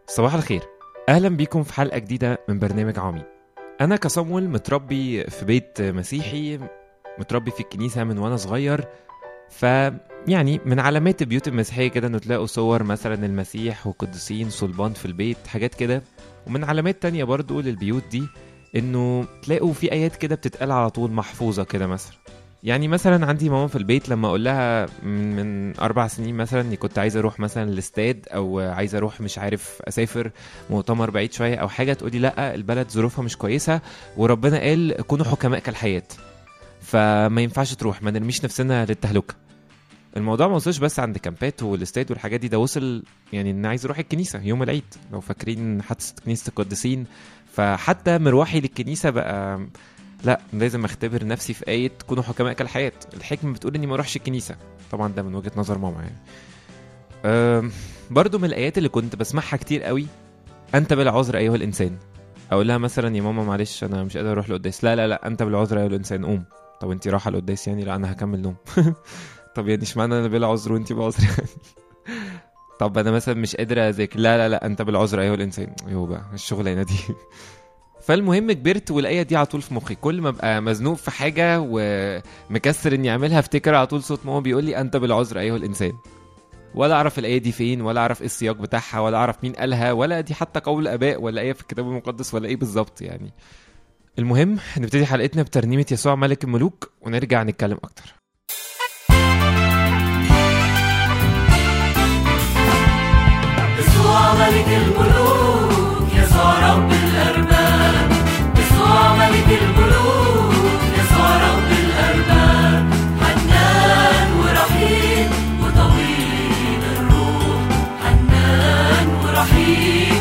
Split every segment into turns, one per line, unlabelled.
صباح الخير، أهلا بيكم في حلقة جديدة من برنامج عمي. أنا كصمويل متربي في بيت مسيحي، متربي في الكنيسة من وأنا صغير. يعني من علامات البيوت المسيحية كده إنه تلاقوا صور مثلا المسيح وقديسين صلبان في البيت، حاجات كده. ومن علامات تانية برضو للبيوت دي إنه تلاقوا في آيات كده بتتقال على طول محفوظة كده. مثلا عندي ماما في البيت لما اقول لها من 4 سنين مثلا اني كنت عايزه اروح مثلا الاستاد او عايزه اروح مش عارف اسافر مؤتمر بعيد شويه او حاجه، تقولي لا البلد ظروفها مش كويسه وربنا قال كونوا حكماء كالحياه، فما ينفعش تروح، ما نرميش نفسنا للتهلكه. الموضوع ما وصلش بس عند كامبات والاستاد والحاجات دي، ده وصل يعني ان عايز اروح الكنيسه يوم العيد. لو فاكرين حادثه كنيسه القديسين، فحتى مروحي للكنيسه بقى لا، لازم اختبر نفسي في آية كونوا حكماء كالحياة. الحكمة بتقول اني ما اروحش الكنيسة، طبعا ده من وجهة نظر ماما يعني. برضو من الآيات اللي كنت بسمعها كتير قوي، انت بالعذر ايها الانسان. اقول لها مثلا يا ماما معلش انا مش قادر اروح القداس، لا لا لا انت بالعذر ايها الانسان، قوم. طب انتي رايحه القداس يعني؟ لا انا هكمل نوم. طب يعني اشمعنى انا بالعذر وانتي بعذر يعني؟ طب انا مثلا مش قادر اذاكر، لا لا لا انت بالعذر ايها الانسان. يو بقى الشغلانه دي. فالمهم كبرت والآية دي على طول في مخي، كل ما ابقى مزنوق في حاجة ومكسر اني اعملها افتكر على طول صوت ماما بيقول لي انت بالعذر ايها الانسان. ولا اعرف الآية دي فين، ولا اعرف ايه السياق بتاعها، ولا اعرف مين قالها، ولا دي حتى قول اباء، ولا آية في الكتاب المقدس، ولا ايه بالظبط يعني. المهم نبتدي حلقتنا بترنيمة يسوع ملك الملوك ونرجع نتكلم اكتر.
يسوع ملك الملوك، يسوع رب الأرباب، يسوع ملك الملوك، يسوع رب الأرباب، حنان ورحيم وطويل الروح، حنان ورحيم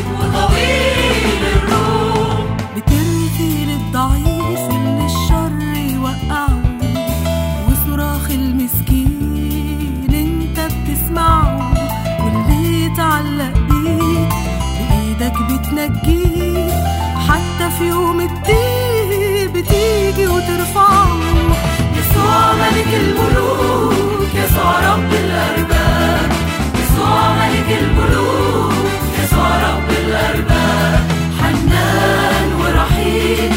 وطويل الروح.
بترثي للضعيف اللي الشر يوقعه، وصراخ المسكين انت بتسمعه، واللي يتعلق بيك بإيدك بتنجيه، حتى في يوم الضيق بتيجي وترفعه.
يسوع ملك الملوك، يسوع رب الأرباب، يسوع ملك الملوك، يسوع رب الأرباب، حنان ورحيم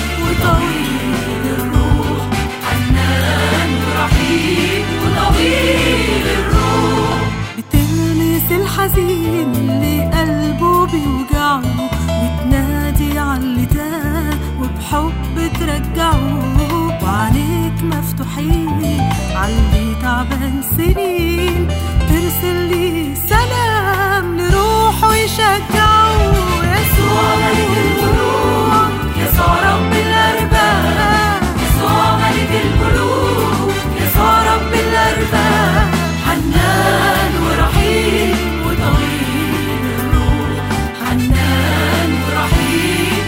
وطويل الروح، حنان ورحيم وطويل الروح.
بتلمس الحزين اللي قلبه بيوجعه، وتنادي عاللي تاه وبحب ترجعه، وعينيك مفتوحين عاللي تعبان سنين، ترسل لي سلام لروحه يشجعه.
يسوع ملك الملوك، يسوع رب الأرباب، يسوع ملك الملوك، يسوع رب الأرباب، حنان ورحيم وطويل الروح، حنان ورحيم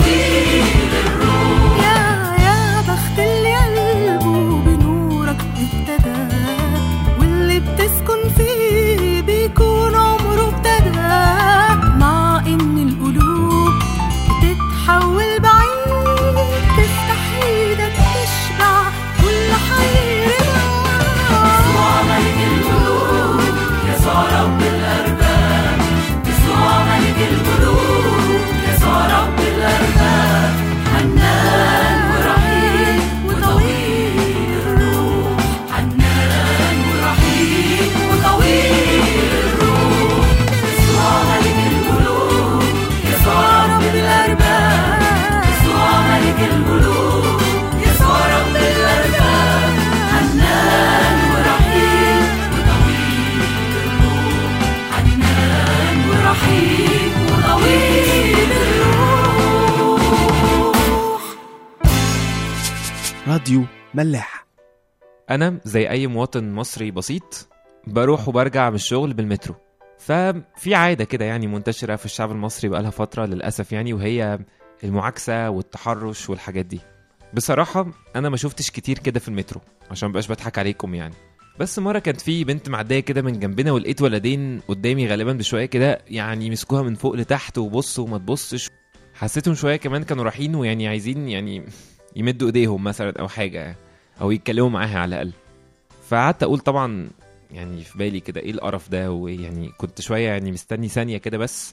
وطويل الروح.
يا بخت اللي قلبه بنورك ابتدى، واللي بتسكن فيه بيكون عمره ابتدى، مع ان القلوب بتتحول بعيد، تفتح ايدك تشبع كل حيرنا.
يسوع ملك الملوك، يسوع رب الأرباب، يسوع ملك الملوك، يسوع رب الأرباب، حنان ورحيم وطويل الروح، حنان ورحيم وطويل الروح. يسوع ملك الملوك، يسوع رب الأرباب، يسوع ملك الملوك، يسوع رب الأرباب، حنان ورحيم وطويل الروح، حنان ورحيم وطويل الروح.
راديو ملاح.
انا زي اي مواطن مصري بسيط بروح وبرجع من الشغل بالمترو، ففي عادة كده يعني منتشرة في الشعب المصري بقالها فترة للأسف يعني، وهي المعاكسة والتحرش والحاجات دي. بصراحة أنا ما شفتش كتير كده في المترو عشان مبقاش بضحك عليكم يعني، بس مرة كانت في بنت معدية كده من جنبنا ولقيت ولدين قدامي غالبا بشوية كده يعني مسكوها من فوق لتحت وبص وما تبصش. حسيتهم شوية كمان كانوا رايحين ويعني عايزين يعني يمدوا ايديهم مثلا او حاجة او يتكلموا معاها على الأقل. فقعدت اقول طبعا يعني في بالي كده ايه القرف ده، ويعني كنت شويه يعني مستني ثانيه كده بس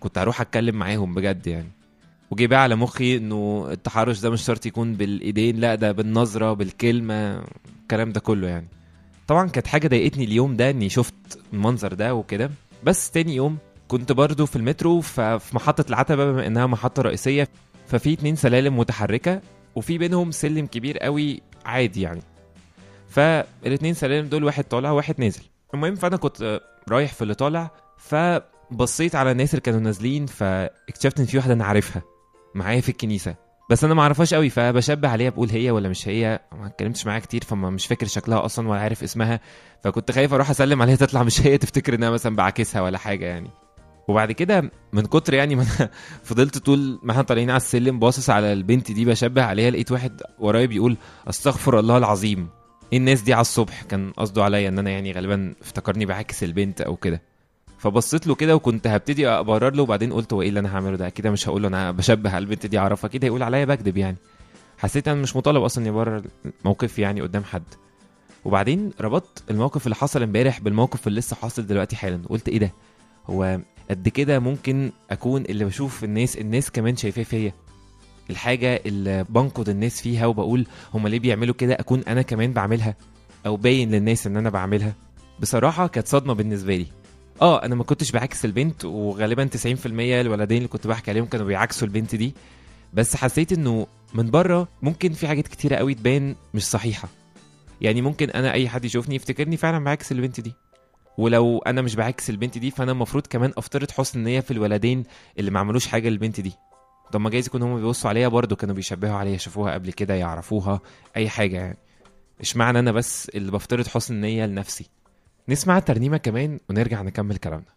كنت هروح اتكلم معاهم بجد يعني. وجي بقى على مخي انه التحرش ده مش شرط يكون بالايدين، لا ده بالنظرة بالكلمة الكلام ده كله يعني. طبعا كانت حاجة ضايقتني اليوم ده اني شفت المنظر ده وكده. بس تاني يوم كنت برضو في المترو، ففي محطة العتبة بما انها محطة رئيسية ففي 2 سلالم متحركة وفي بينهم سلم كبير قوي عادي يعني. فال2 سلالم دول واحد طالع واحد نازل. المهم فانا كنت رايح في اللي طالع، فبصيت على الناس اللي كانوا نازلين فاكتشفت ان في واحدة انا عارفها معايا في الكنيسة، بس انا ما اعرفهاش قوي، فبشبه عليها بقول هي ولا مش هي. ما اتكلمتش معاها كتير فما مش فاكر شكلها اصلا ولا عارف اسمها، فكنت خايف اروح اسلم عليها تطلع مش هي، تفتكر انها مثلا بعاكسها ولا حاجه يعني. وبعد كده من كتر يعني ما انا فضلت طول ما احنا طالعين على السلم باصص على البنت دي بشبه عليها، لقيت واحد ورايا بيقول استغفر الله العظيم. ايه الناس دي على الصبح؟ كان قصده عليا ان انا يعني غالبا افتكرني بعاكس البنت او كده. فبصيت له كده وكنت هبتدي ابرر له، وبعدين قلت هو ايه اللي انا هعمله ده؟ اكيد مش هقول له انا بشبه على البنت دي اعرفها، اكيد هيقول عليا بكذب يعني. حسيت انا مش مطالب اصلا يبرر موقف يعني قدام حد. وبعدين ربطت الموقف اللي حصل امبارح بالموقف اللي لسه حاصل دلوقتي حالا، قلت ايه ده، هو قد كده ممكن اكون اللي بشوف الناس كمان شايفاه فيا، الحاجه اللي بنقد الناس فيها وبقول هم ليه بيعملوا كده اكون انا كمان بعملها او باين للناس ان انا بعملها. بصراحه كانت صدمه بالنسبه لي. انا ما كنتش بعكس البنت، وغالبا 90% الولدين اللي كنت بحكي عليهم كانوا بيعكسوا البنت دي، بس حسيت انه من بره ممكن في حاجات كتيره قوي تبان مش صحيحه. يعني ممكن انا اي حد يشوفني يفتكرني فعلا بعكس البنت دي، ولو انا مش بعكس البنت دي فانا المفروض كمان افترض حسن النيه في الولدين اللي ما عملوش حاجه للبنت دي. طب ما جايز يكون هم بيبصوا عليها برضو كانوا بيشبهوا عليها، شافوها قبل كده يعرفوها اي حاجه يعني. اشمعنى انا بس اللي بفترض حسن النيه لنفسي؟ نسمع ترنيمه كمان ونرجع نكمل كلامنا.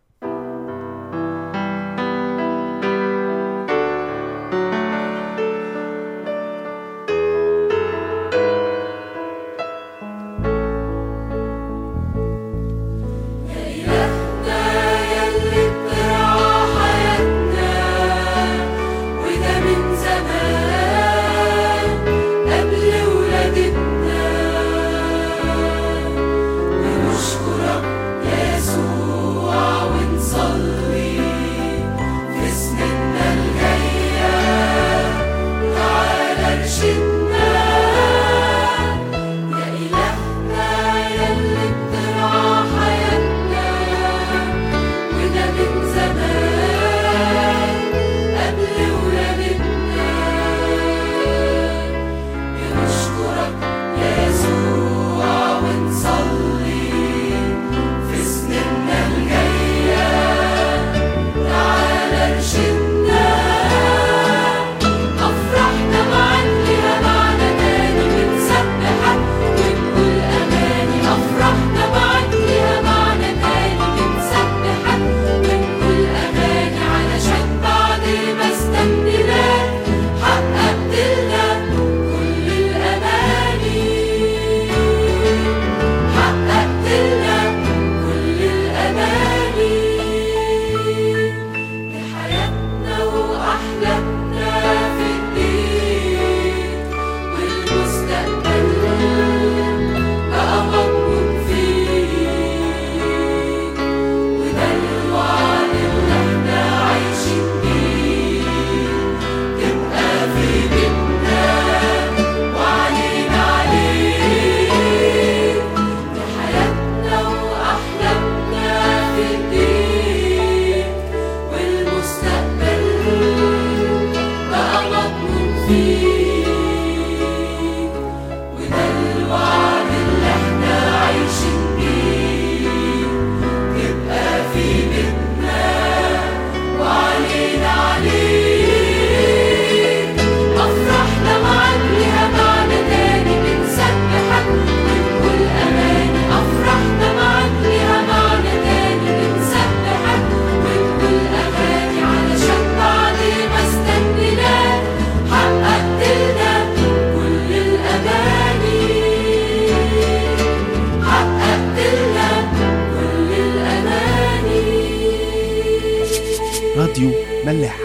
راديو ملاح.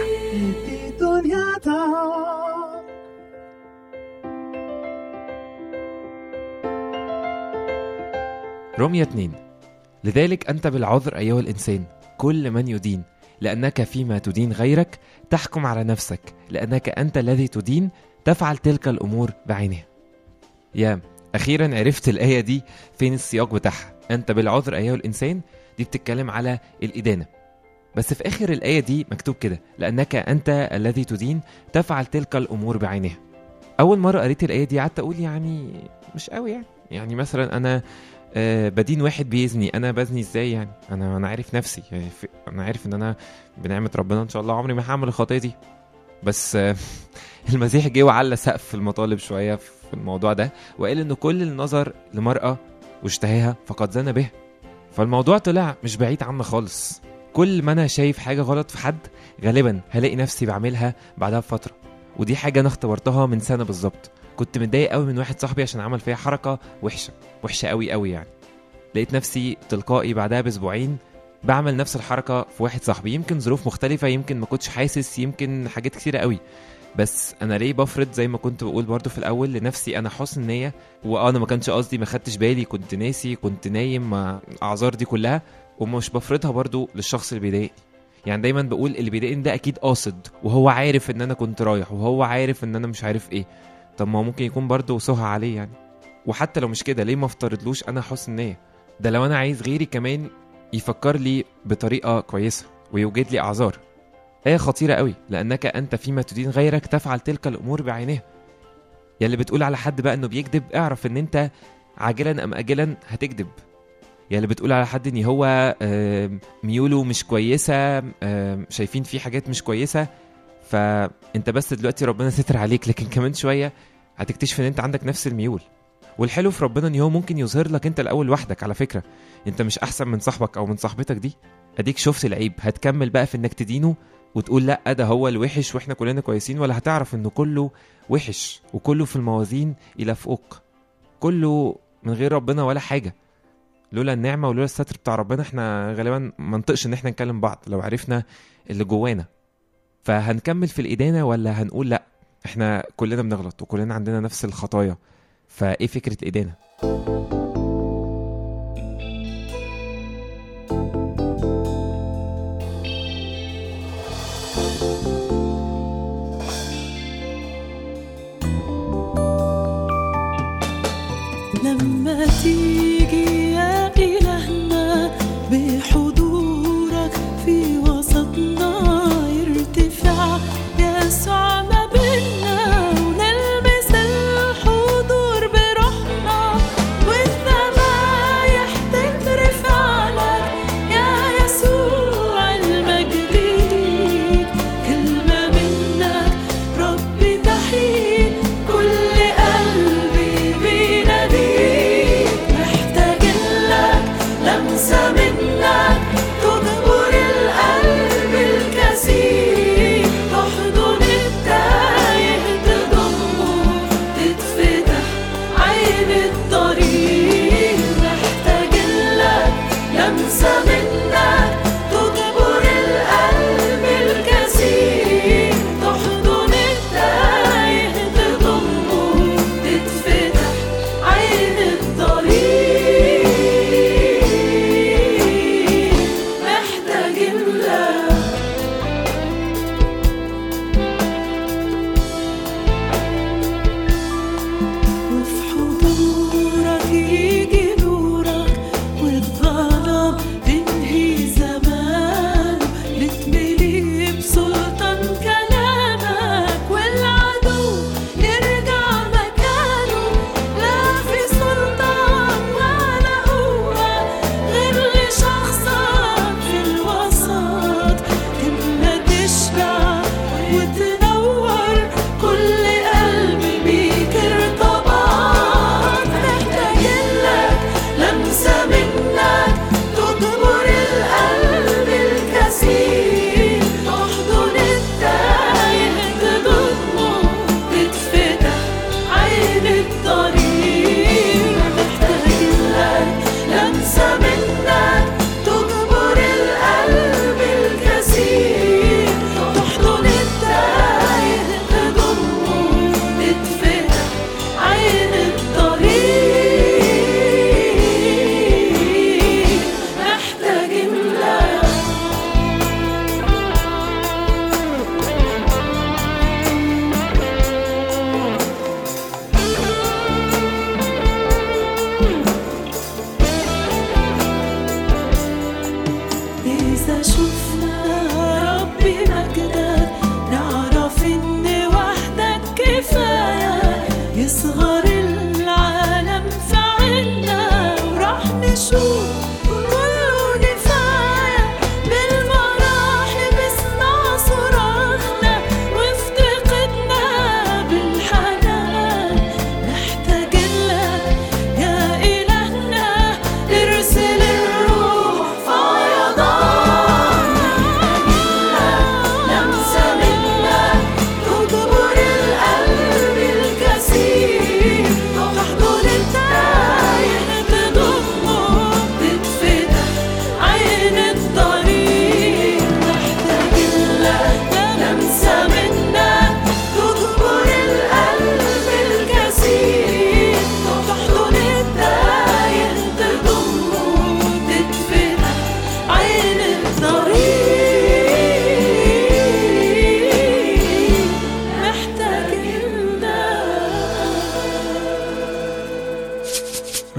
رمية 2. لذلك أنت بالعذر أيها الإنسان كل من يدين، لأنك فيما تدين غيرك تحكم على نفسك، لأنك أنت الذي تدين تفعل تلك الأمور بعينها. يا أخيرا عرفت الآية دي فين السياق بتاعها. أنت بالعذر أيها الإنسان دي بتتكلم على الإدانة، بس في آخر الآية دي مكتوب كده لأنك أنت الذي تدين تفعل تلك الأمور بعينها. أول مرة قريت الآية دي قعدت أقول يعني مش قوي يعني مثلا أنا بدين واحد بيزني، أنا بزني إزاي يعني؟ أنا عارف نفسي يعني أنا عارف إن أنا بنعمة ربنا إن شاء الله عمري ما هعمل الخطية دي. بس المسيح جه وعلى سقف المطالب شوية في الموضوع ده وقال إنه كل النظر لمرأة واشتهاها فقد زنى بها. فالموضوع طلع مش بعيد عنا خالص. كل ما أنا شايف حاجة غلط في حد غالبا هلاقي نفسي بعملها بعدها بفترة. ودي حاجة أنا اختبرتها من سنة بالظبط. كنت متضايق قوي من واحد صاحبي عشان عمل فيها حركة وحشة قوي يعني. لقيت نفسي تلقائي بعدها بأسبوعين بعمل نفس الحركة في واحد صاحبي، يمكن ظروف مختلفة، يمكن ما كنتش حاسس، يمكن حاجات كتيرة قوي. بس أنا ليه بفرض زي ما كنت بقول برضو في الأول لنفسي أنا حسن نية، وأنا ما كانش قصدي، ما خدتش بالي، كنت ناسي، كنت نايم، مع أعذار دي كلها، ومش بفرضها برضو للشخص اللي بيضايقني. يعني دايما بقول اللي بيضايقني ده أكيد قاصد، وهو عارف إن أنا كنت رايح، وهو عارف إن أنا مش عارف إيه. طب ما ممكن يكون برضو سهى عليه يعني. وحتى لو مش كده ليه ما افترضلوش أنا حسن نية؟ ده لو أنا عايز غيري كمان يفكر لي بطريقة كويسة ويوجد لي أعذار. آية خطيرة قوي، لأنك أنت فيما تدين غيرك تفعل تلك الأمور بعينها. يلي بتقول على حد بقى أنه بيكذب، اعرف أن أنت عاجلا أم أجلا هتكذب. يلي بتقول على حد أن هو ميوله مش كويسة، شايفين فيه حاجات مش كويسة، فأنت بس دلوقتي ربنا ستر عليك، لكن كمان شوية هتكتشف أن أنت عندك نفس الميول. والحلو في ربنا أن هو ممكن يظهر لك أنت الأول وحدك. على فكرة أنت مش أحسن من صاحبك أو من صاحبتك دي. أديك شفت العيب، هتكمل بقى في أنك تدينه وتقول لأ ده هو الوحش وإحنا كلنا كويسين، ولا هتعرف أنه كله وحش وكله في الموازين إلى فوق، كله من غير ربنا ولا حاجة. لولا النعمة ولولا الستر بتاع ربنا إحنا غالبا منطقش إن إحنا نكلم بعض لو عرفنا اللي جوانا. فهنكمل في الإدانة ولا هنقول لأ إحنا كلنا بنغلط وكلنا عندنا نفس الخطايا؟ فإيه فكرة إدانة؟
لما تيجي يا إلهنا بحضورك في وسطنا يرتفع يسوع ما بينا، ونلمس الحضور بروحنا، والذبايح تترفع لك يا يسوع المجد ليك. كل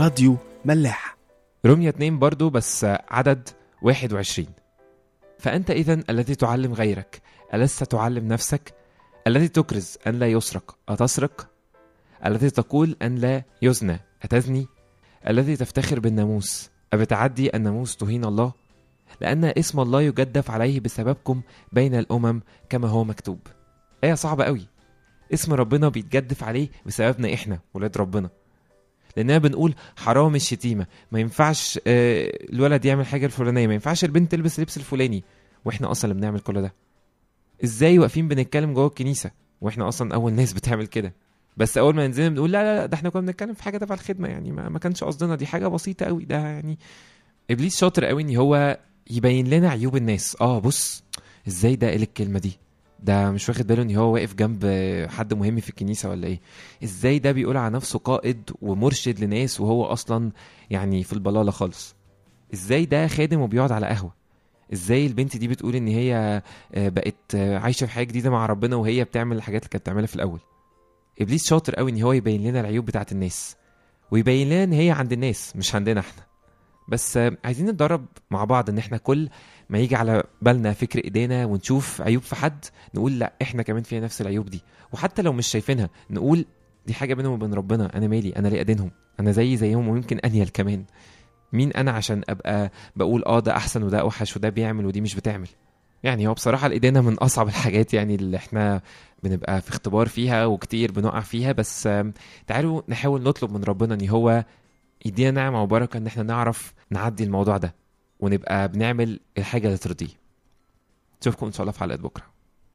راديو ملاح.
رمية 2 برضو بس عدد 21. فأنت إذن الذي تعلم غيرك ألست تعلم نفسك؟ الذي تكرز أن لا يسرق أتسرق؟ الذي تقول أن لا يزنى أتزني؟ الذي تفتخر بالناموس أبتعدي الناموس تهين الله؟ لأن اسم الله يجدف عليه بسببكم بين الأمم كما هو مكتوب. آية صعبة قوي. اسم ربنا بيتجدف عليه بسببنا إحنا ولاد ربنا، لأننا بنقول حرام الشتيمة، ما ينفعش الولد يعمل حاجة الفلانية، ما ينفعش البنت تلبس لبس الفلاني، وإحنا أصلا اللي بنعمل كل ده. إزاي واقفين بنتكلم جوه الكنيسة وإحنا أصلا أول ناس بتعمل كده؟ بس أول ما ننزل بنقول لا لا لا، ده إحنا كنا بنتكلم في حاجة تبع الخدمة، يعني ما كانش قصدنا، دي حاجة بسيطة قوي. ده يعني إبليس شاطر قوي إن هو يبين لنا عيوب الناس. بص إزاي ده قال الكلمة دي، ده مش واخد باله ان هو واقف جنب حد مهم في الكنيسة ولا ايه؟ ازاي ده بيقول على نفسه قائد ومرشد لناس وهو اصلا يعني في البلالة خالص؟ ازاي ده خادم وبيقعد على قهوة؟ ازاي البنت دي بتقول ان هي بقت عايشة في حاجة جديدة مع ربنا وهي بتعمل الحاجات اللي كانت بتعملها في الاول؟ ابليس شاطر قوي ان هو يبين لنا العيوب بتاعت الناس، ويبين لنا ان هي عند الناس مش عندنا احنا. بس عايزين نتدرب مع بعض ان احنا كل ما يجي على بالنا فكر ايدينا ونشوف عيوب في حد نقول لا احنا كمان فينا نفس العيوب دي، وحتى لو مش شايفينها نقول دي حاجة بينهم وبين ربنا، انا مالي، انا ليه ادينهم، انا زيهم ويمكن انيل كمان. مين انا عشان ابقى بقول ده احسن وده اوحش وده بيعمل ودي مش بتعمل؟ يعني هو بصراحة الايدينا من اصعب الحاجات يعني اللي احنا بنبقى في اختبار فيها وكتير بنقع فيها. بس تعالوا نحاول نطلب من ربنا ان هو يدينا نعمة وبركة ان احنا نعرف نعدي الموضوع ده ونبقى بنعمل الحاجة اللي ترضيه. نشوفكم ان شاء الله في حلقة بكرة.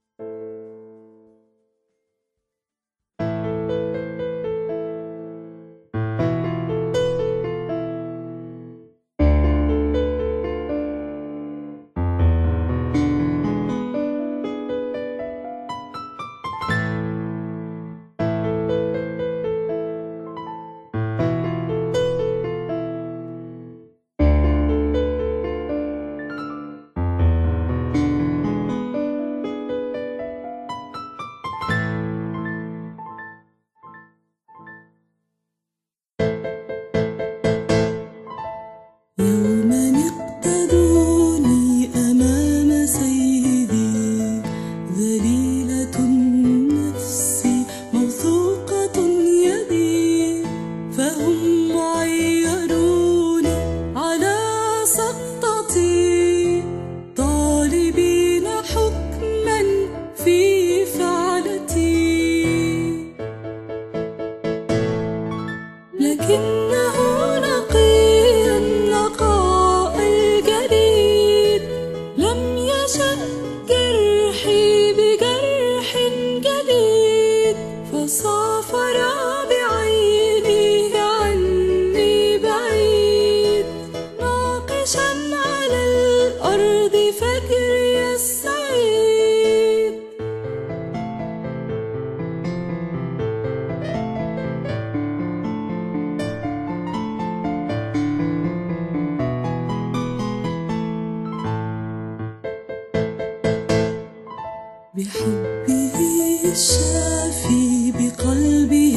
بحبه الشافي بقلبه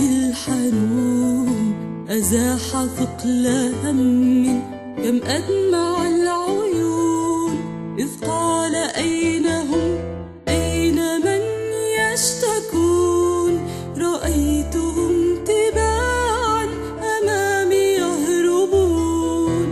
الحنون أزاح ثقل هم كم أدمع العيون إذ قال أين هم أين من يشتكون رأيتهم تباعا أمامي يهربون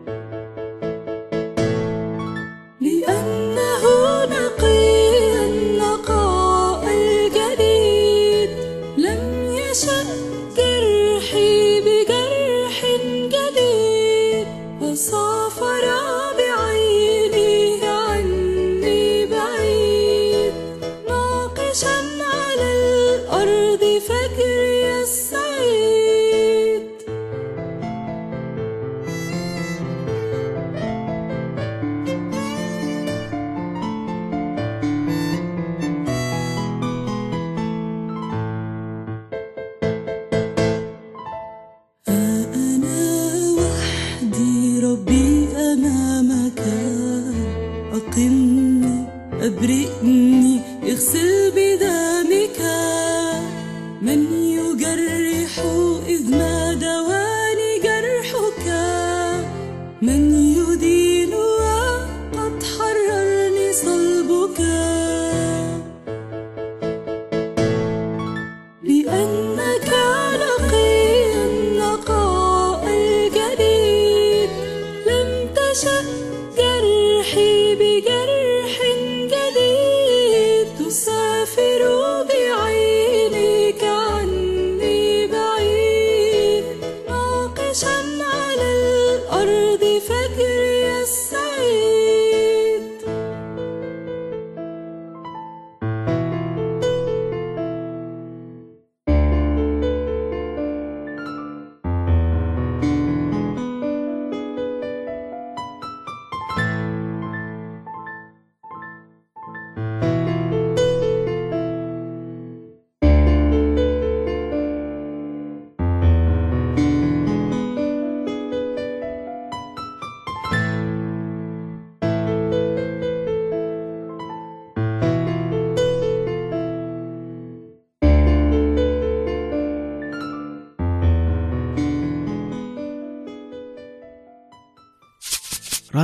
لأنه نقي النقاء الجديد لم يشأ جرحي بجرح جديد وسافر بعينه عني بعيد ناقشا على الأرض فجري السعيد أنا وحدي ربي أمامك أقمني أبرئني اغسل بدمك من يجرح إذ ما دواني جرح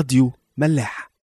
راديو ملاح.